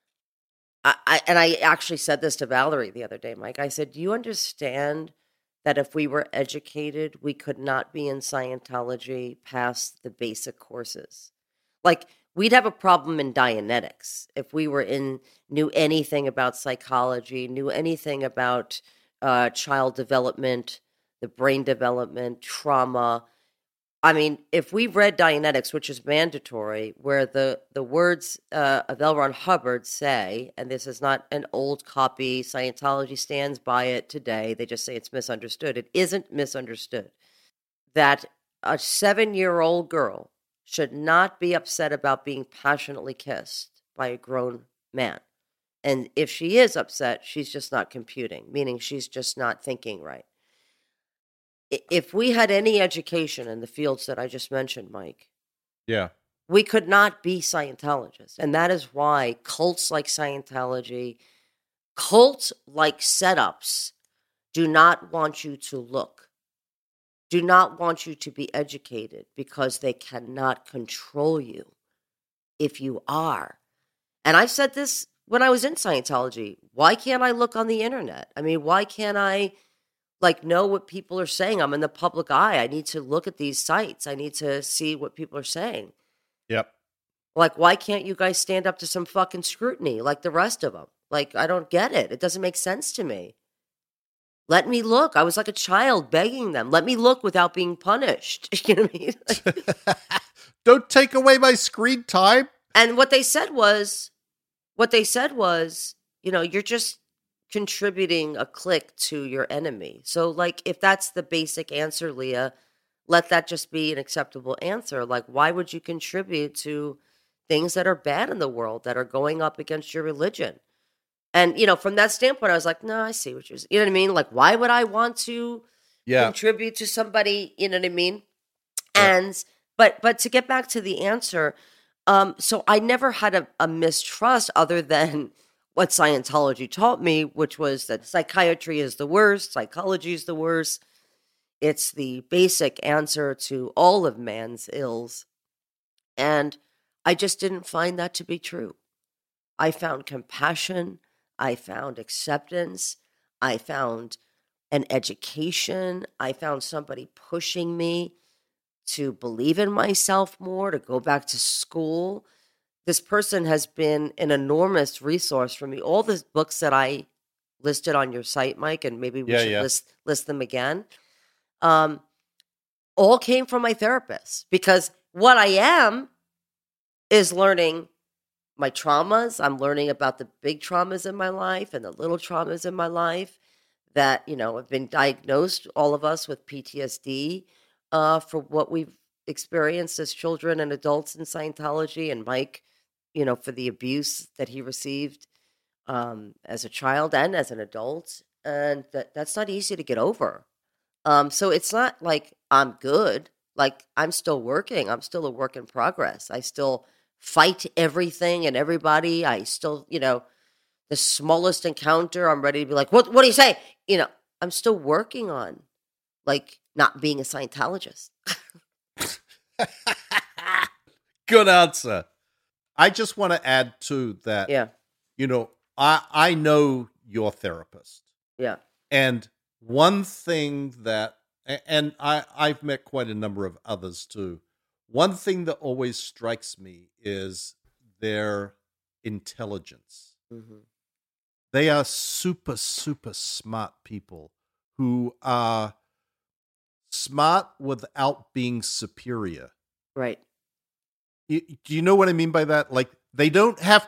actually said this to Valerie the other day, Mike. I said, do you understand that if we were educated, we could not be in Scientology past the basic courses? Like, we'd have a problem in Dianetics if we knew anything about psychology, knew anything about child development, the brain development, trauma. I mean, if we read Dianetics, which is mandatory, where the words of L. Ron Hubbard say, and this is not an old copy, Scientology stands by it today, they just say it's misunderstood. It isn't misunderstood. That a 7-year-old girl should not be upset about being passionately kissed by a grown man. And if she is upset, she's just not computing, meaning she's just not thinking right. If we had any education in the fields that I just mentioned, Mike, yeah, we could not be Scientologists. And that is why cults like Scientology, cults like setups, do not want you to look, do not want you to be educated, because they cannot control you if you are. And I said this when I was in Scientology. Why can't I look on the internet? I mean, why can't I like know what people are saying. I'm in the public eye. I need to look at these sites. I need to see what people are saying. Yep. Like, why can't you guys stand up to some fucking scrutiny like the rest of them? Like, I don't get it. It doesn't make sense to me. Let me look. I was like a child begging them. Let me look without being punished. You know what I mean? Like, don't take away my screen time. and what they said was, you're just contributing a click to your enemy. So, like, if that's the basic answer, Leah, let that just be an acceptable answer. Like, why would you contribute to things that are bad in the world that are going up against your religion? And, from that standpoint, I was like, no, I see what you're saying. You know what I mean? Like, why would I want to contribute to somebody? You know what I mean? Yeah. And, but to get back to the answer, so I never had a mistrust other than what Scientology taught me, which was that psychiatry is the worst, psychology is the worst. It's the basic answer to all of man's ills. And I just didn't find that to be true. I found compassion. I found acceptance. I found an education. I found somebody pushing me to believe in myself more, to go back to school. This person has been an enormous resource for me. All the books that I listed on your site, Mike, and maybe we should list them again, all came from my therapist, because what I am is learning my traumas. I'm learning about the big traumas in my life and the little traumas in my life that, have been diagnosed, all of us, with PTSD for what we've experienced as children and adults in Scientology, and Mike, for the abuse that he received as a child and as an adult. And that's not easy to get over. So it's not like I'm good. Like, I'm still working. I'm still a work in progress. I still fight everything and everybody. I still, the smallest encounter, I'm ready to be like, what do you say? I'm still working on, like, not being a Scientologist. Good answer. I just want to add to that. Yeah. I know your therapist. Yeah. And one thing that, and I've met quite a number of others too. One thing that always strikes me is their intelligence. Mm-hmm. They are super, super smart people who are smart without being superior. Right. Do you know what I mean by that? Like, they don't have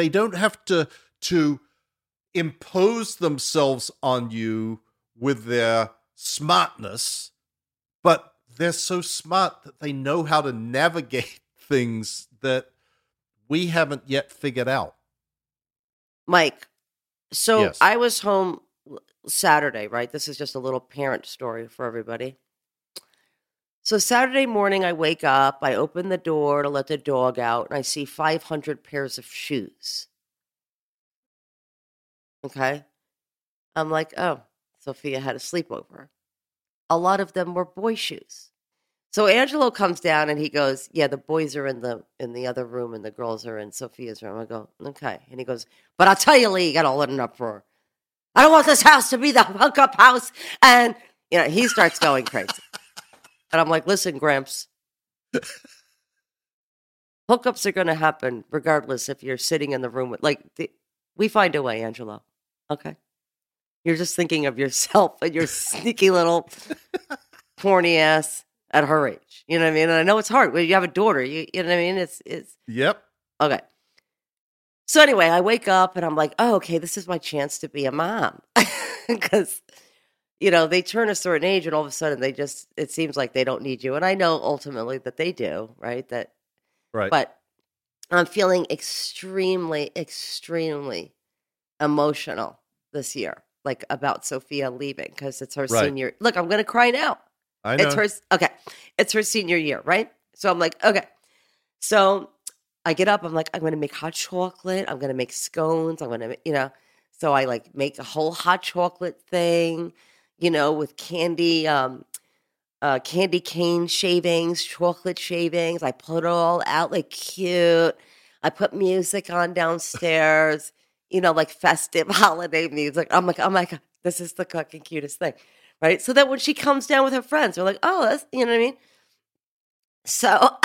to impose themselves on you with their smartness, but they're so smart that they know how to navigate things that we haven't yet figured out. Mike, so yes. I was home Saturday, right? This is just a little parent story for everybody. So Saturday morning, I wake up, I open the door to let the dog out, and I see 500 pairs of shoes. Okay? I'm like, oh, Sophia had a sleepover. A lot of them were boy shoes. So Angelo comes down and he goes, yeah, the boys are in the other room and the girls are in Sophia's room. I go, okay. And he goes, but I'll tell you, Lee, you got to let an uproar. I don't want this house to be the hookup house. And, he starts going crazy. And I'm like, listen, Gramps, hookups are going to happen regardless if you're sitting in the room with, we find a way, Angelo. Okay? You're just thinking of yourself and your sneaky little horny ass at her age. You know what I mean? And I know it's hard when you have a daughter. You know what I mean? It's Yep. Okay. So anyway, I wake up and I'm like, oh, okay, this is my chance to be a mom. Because, they turn a certain age and all of a sudden it seems like they don't need you. And I know ultimately that they do, right? Right. But I'm feeling extremely, extremely emotional this year, like about Sophia leaving, because it's her senior. Look, I'm going to cry now. I know. It's her senior year, right? So I'm like, okay. So I get up. I'm like, I'm going to make hot chocolate. I'm going to make scones. I'm going to, so I make a whole hot chocolate thing, with candy cane shavings, chocolate shavings. I put it all out cute. I put music on downstairs, festive holiday music. I'm like, oh my God, this is the fucking cutest thing. right? So that when she comes down with her friends, they're like, oh, that's, you know what I mean? So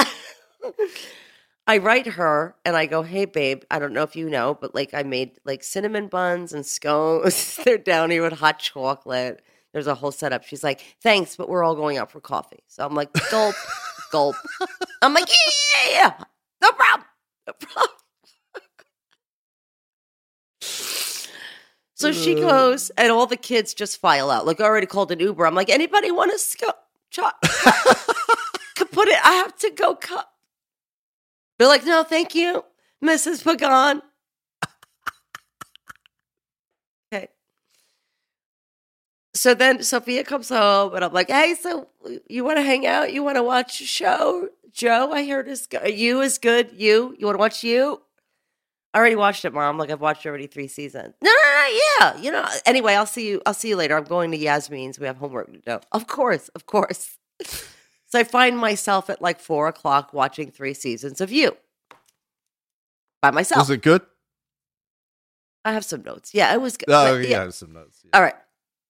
I write her and I go, hey, babe, I don't know if you know, but like I made like cinnamon buns and scones. They're down here with hot chocolate. There's a whole setup. She's like, thanks, but we're all going out for coffee. So I'm like, gulp, gulp. I'm like, yeah, no problem. No problem. So she goes, and all the kids just file out. Like, I already called an Uber. I'm like, anybody want to could put it? I have to go cut. They're like, no, thank you, Mrs. Pagan. Okay. So then Sophia comes home, and I'm like, hey, so you want to hang out? You want to watch a show? Joe, I heard You is good. You want to watch You? I already watched it, Mom. Like, I've watched already 3 seasons. No, yeah. You know, anyway, I'll see you later. I'm going to Yasmin's. We have homework to do. Of course. So I find myself at like 4:00 watching 3 seasons of You by myself. Was it good? I have some notes. Yeah, it was good. Oh, yeah, I have some notes. Yeah. All right.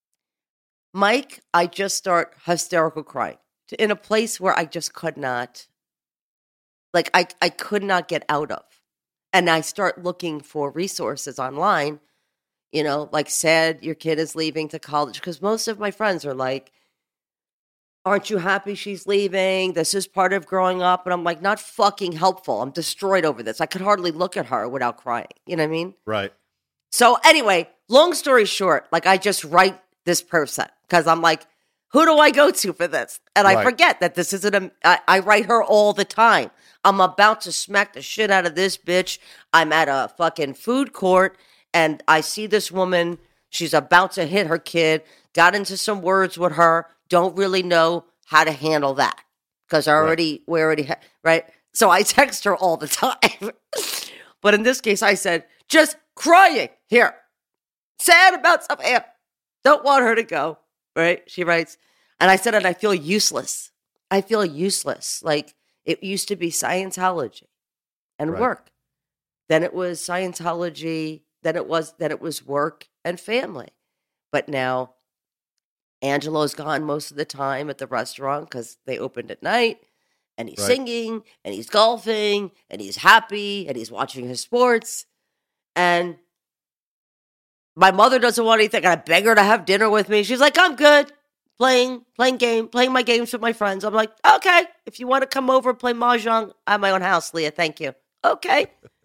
Mike, I just start hysterical crying in a place where I just could not, like, I could not get out of. And I start looking for resources online, you know, like said your kid is leaving to college. Because most of my friends are like, aren't you happy she's leaving? This is part of growing up. And I'm like, not fucking helpful. I'm destroyed over this. I could hardly look at her without crying. You know what I mean? Right. So anyway, long story short, like I just write this person because I'm like, who do I go to for this? And I forget that this isn't I write her all the time. I'm about to smack the shit out of this bitch. I'm at a fucking food court and I see this woman. She's about to hit her kid. Got into some words with her. Don't really know how to handle that because right? So I text her all the time. But in this case, I said, just crying here. Sad about something. Don't want her to go. Right? She writes, and I said, and I feel useless. I feel useless. Like it used to be Scientology and work. Then it was Scientology. Then it was work and family. But now Angelo's gone most of the time at the restaurant because they opened at night. And he's singing, and he's golfing, and he's happy, and he's watching his sports. And my mother doesn't want anything. I beg her to have dinner with me. She's like, I'm good. Playing my games with my friends. I'm like, okay. If you want to come over and play Mahjong, I have my own house, Leah. Thank you. Okay.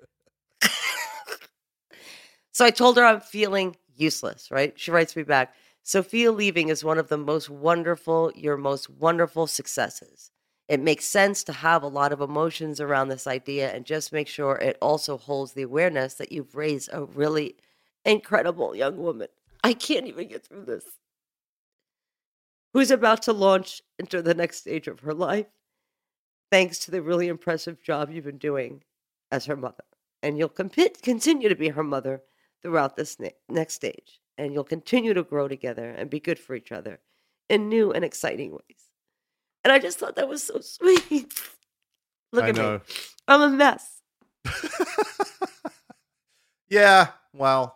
So I told her I'm feeling useless, right? She writes me back. Sophia leaving is one of your most wonderful successes. It makes sense to have a lot of emotions around this idea and just make sure it also holds the awareness that you've raised a really incredible young woman. I can't even get through this. Who's about to launch into the next stage of her life, thanks to the really impressive job you've been doing as her mother. And you'll continue to be her mother throughout this next stage. And you'll continue to grow together and be good for each other in new and exciting ways. And I just thought that was so sweet. Look at me. I'm a mess. Yeah, well.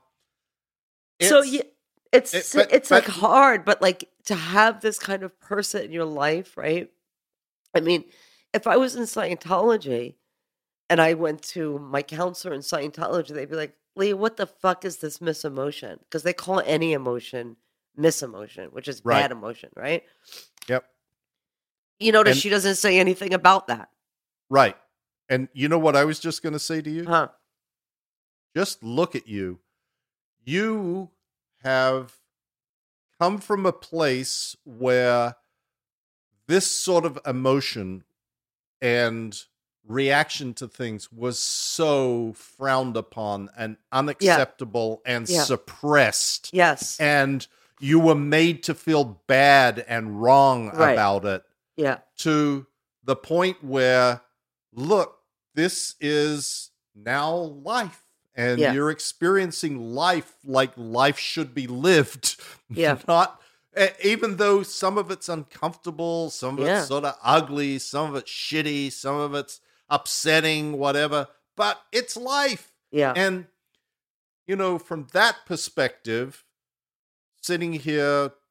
It's like hard, but like to have this kind of person in your life, right? I mean, if I was in Scientology and I went to my counselor in Scientology, they'd be like, Leah, what the fuck is this misemotion? Because they call any emotion misemotion, which is bad emotion, right? Yep. You notice she doesn't say anything about that. Right. And you know what I was just going to say to you? Huh. Just look at you. You have come from a place where this sort of emotion and reaction to things was so frowned upon and unacceptable and suppressed. Yes. And you were made to feel bad and wrong about it. Yeah. To the point where, look, this is now life. And you're experiencing life like life should be lived. Yeah. Not, even though some of it's uncomfortable, some of it's sort of ugly, some of it's shitty, some of it's upsetting, whatever. But it's life. Yeah. And, you know, from that perspective, sitting here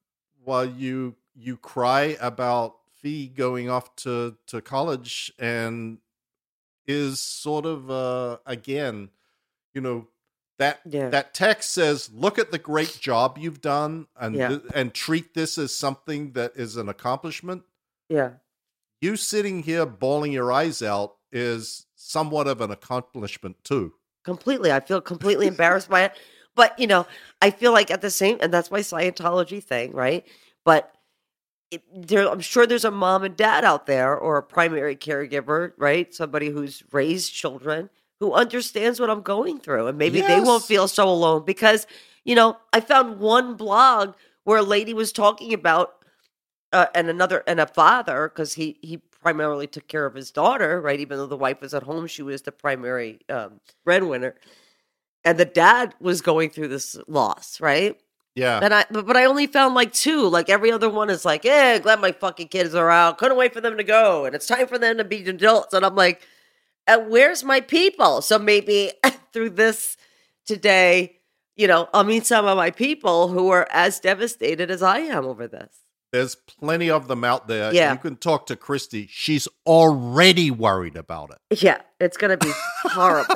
while you cry about Fee going off to college, and is sort of again, you know, Yeah. that text says, look at the great job you've done, and Yeah. and treat this as something that is an accomplishment. Yeah. You sitting here bawling your eyes out is somewhat of an accomplishment too. Completely. I feel completely embarrassed by it. But, I feel like at the same, and that's my Scientology thing, right? But I'm sure there's a mom and dad out there or a primary caregiver, right? Somebody who's raised children who understands what I'm going through. And maybe they won't Yes. feel so alone because, I found one blog where a lady was talking about and a father, because he primarily took care of his daughter, right? Even though the wife was at home, she was the primary breadwinner, and the dad was going through this loss, right? Yeah. And but I only found like two. Like every other one is like, yeah, glad my fucking kids are out. Couldn't wait for them to go, and it's time for them to be adults. And I'm like, where's my people? So maybe through this today, I'll meet some of my people who are as devastated as I am over this. There's plenty of them out there. Yeah. You can talk to Christy. She's already worried about it. Yeah, it's going to be horrible.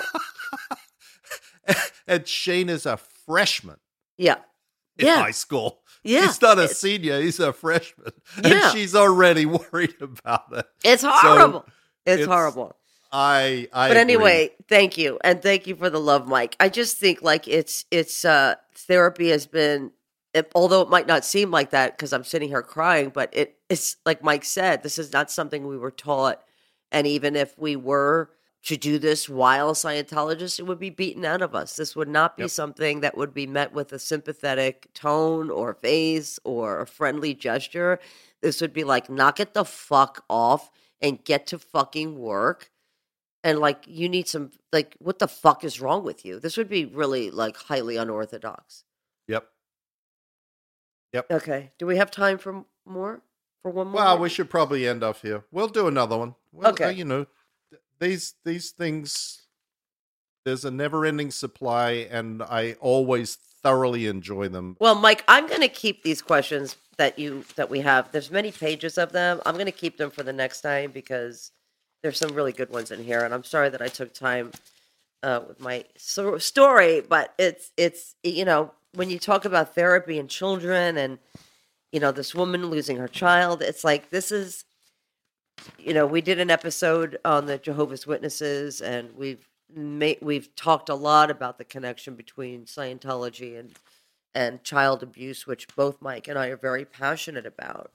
And Shane is a freshman Yeah. in Yeah. high school. Yeah. He's not a senior. He's a freshman. Yeah. And she's already worried about it. It's horrible. So it's horrible. I But anyway, thank you. And thank you for the love, Mike. I just think like it's therapy has been, although it might not seem like that because I'm sitting here crying, but it's like Mike said, this is not something we were taught. And even if we were to do this while Scientologists, it would be beaten out of us. This would not be something that would be met with a sympathetic tone or face or a friendly gesture. This would be like, knock it the fuck off and get to fucking work. And like, you need some, like, what the fuck is wrong with you? This would be really like highly unorthodox. Yep. Okay. Do we have time for more? For one more? Well, we should probably end off here. We'll do another one. Well, Okay. These things, there's a never-ending supply, and I always thoroughly enjoy them. Well, Mike, I'm going to keep these questions that we have. There's many pages of them. I'm going to keep them for the next time because there's some really good ones in here. And I'm sorry that I took time with my story, but it's when you talk about therapy and children and, this woman losing her child, it's like, this is, we did an episode on the Jehovah's Witnesses, and we've talked a lot about the connection between Scientology and child abuse, which both Mike and I are very passionate about.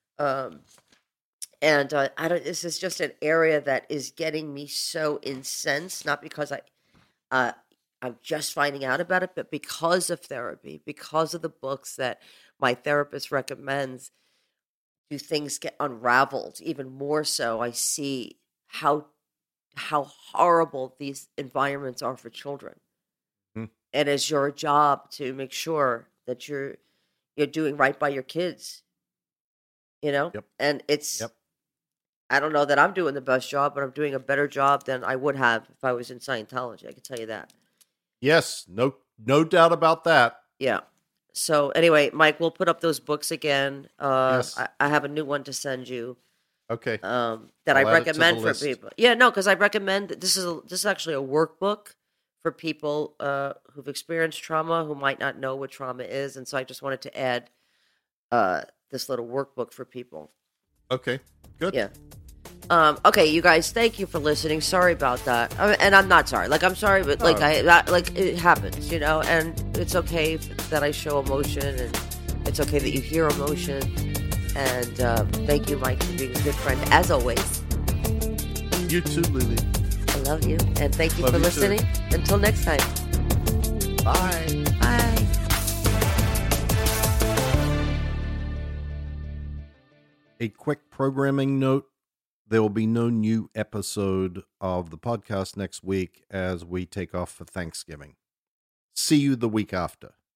And this is just an area that is getting me so incensed, not because I'm just finding out about it, but because of therapy, because of the books that my therapist recommends. Do things get unraveled even more so? I see how horrible these environments are for children, and it's your job to make sure that you're doing right by your kids. And it's. I don't know that I'm doing the best job, but I'm doing a better job than I would have if I was in Scientology. I can tell you that. Yes, no doubt about that. Yeah. So anyway, Mike, we'll put up those books again. Yes. I have a new one to send you. Okay. That I'll I add it to recommend the for list. people. Yeah, no, because I recommend this is actually a workbook for people who've experienced trauma who might not know what trauma is, and so I just wanted to add this little workbook for people. Okay. Good. Yeah. Okay, you guys, thank you for listening. Sorry about that, and I'm not sorry. Like I'm sorry, but like like it happens, and it's okay that I show emotion, and it's okay that you hear emotion. And thank you, Mike, for being a good friend as always. You too, Lily. I love you, and thank you Love for you listening. too. Until next time. Bye. Bye. A quick programming note. There will be no new episode of the podcast next week as we take off for Thanksgiving. See you the week after.